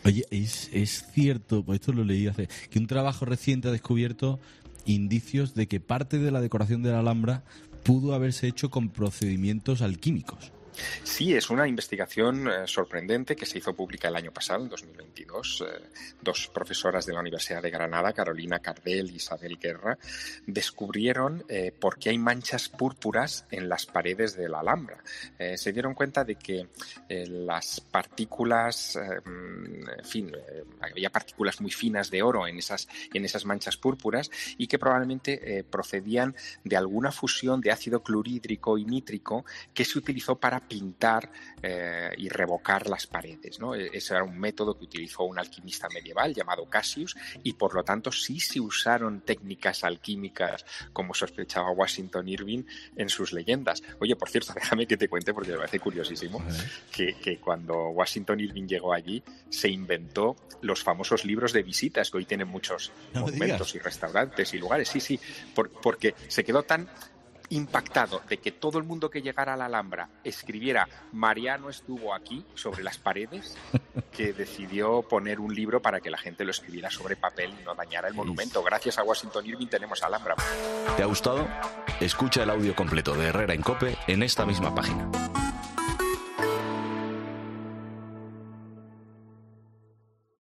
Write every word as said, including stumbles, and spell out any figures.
Oye, es, es cierto, pues esto lo leí hace, que un trabajo reciente ha descubierto indicios de que parte de la decoración de la Alhambra pudo haberse hecho con procedimientos alquímicos. Sí, es una investigación eh, sorprendente que se hizo pública el año pasado, en dos mil veintidós. Eh, dos profesoras de la Universidad de Granada, Carolina Cardel y Isabel Guerra, descubrieron eh, por qué hay manchas púrpuras en las paredes de la Alhambra. Eh, se dieron cuenta de que eh, las partículas, eh, en fin, eh, había partículas muy finas de oro en esas, en esas manchas púrpuras y que probablemente eh, procedían de alguna fusión de ácido clorhídrico y nítrico que se utilizó para pintar eh, y revocar las paredes, ¿no? Ese era un método que utilizó un alquimista medieval llamado Cassius y por lo tanto sí se usaron técnicas alquímicas como sospechaba Washington Irving en sus leyendas. Oye, por cierto, déjame que te cuente porque me parece curiosísimo que, que cuando Washington Irving llegó allí se inventó los famosos libros de visitas que hoy tienen muchos no monumentos y restaurantes y lugares. Sí, sí, por, porque se quedó tan impactado de que todo el mundo que llegara a la Alhambra escribiera Mariano estuvo aquí sobre las paredes, que decidió poner un libro para que la gente lo escribiera sobre papel y no dañara el monumento. Gracias a Washington Irving tenemos Alhambra. ¿Te ha gustado? Escucha el audio completo de Herrera en COPE en esta misma página.